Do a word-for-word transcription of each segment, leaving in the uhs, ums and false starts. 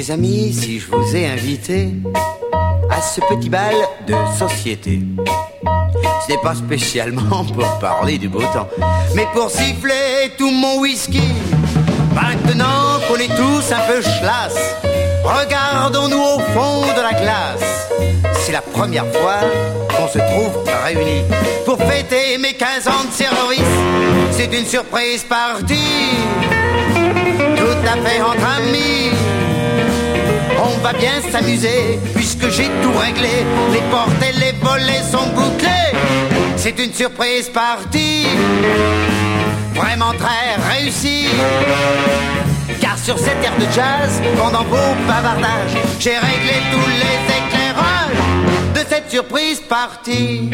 Mes amis, si je vous ai invité à ce petit bal de société, ce n'est pas spécialement pour parler du beau temps, mais pour siffler tout mon whisky. Maintenant qu'on est tous un peu chlasse, regardons-nous au fond de la glace. C'est la première fois qu'on se trouve réunis pour fêter mes quinze ans de service. C'est une surprise partie, tout à fait entre amis. On va bien s'amuser puisque j'ai tout réglé. Les portes et les volets sont bouclés. C'est une surprise partie, vraiment très réussie. Car sur cette aire de jazz, pendant vos bavardages, j'ai réglé tous les éclairages de cette surprise partie.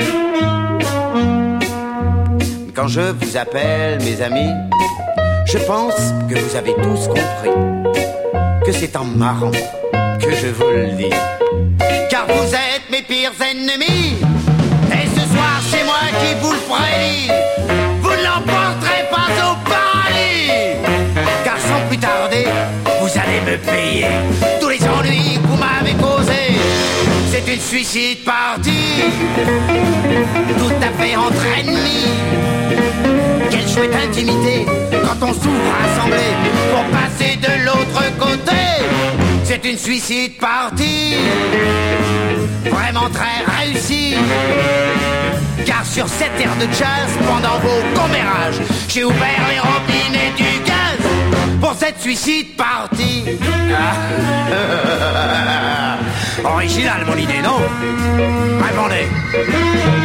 Quand je vous appelle mes amis, je pense que vous avez tous compris que c'est en marrant que je vous le dis. Car vous êtes mes pires ennemis. Et ce soir c'est moi qui vous le prédis, vous ne l'emporterez pas au paradis. Car sans plus tarder, vous allez me payer tous les ennuis que vous m'avez causés. C'est une suicide partie, tout à fait entre ennemis. Quelle chouette intimité quand on s'ouvre assemblée pour passer de l'autre côté. C'est une suicide partie, vraiment très réussie. Car sur cette aire de jazz, pendant vos commérages, j'ai ouvert les robinets du gaz pour cette suicide partie. Ah. Original mon idée, non? Répondez.